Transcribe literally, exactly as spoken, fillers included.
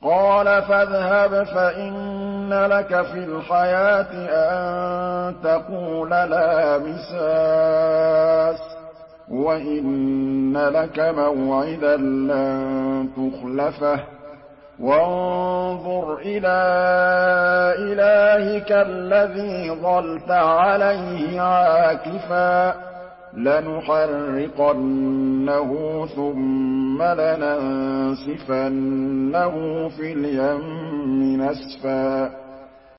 قَالَ فَاذْهَبْ فَإِنَّ لَكَ فِي الْحَيَاةِ أَن تَقُولَ لَا مِسَاسَ ۖ وَإِنَّ لَكَ مَوْعِدًا لَّن تُخْلَفَهُ ۖ وَانظُرْ إِلَىٰ إِلَٰهِكَ الَّذِي ظَلْتَ عَلَيْهِ عَاكِفًا ۖ لَّنُحَرِّقَنَّهُ ثُمَّ لَنَنسِفَنَّهُ فِي الْيَمِّ نَسْفًا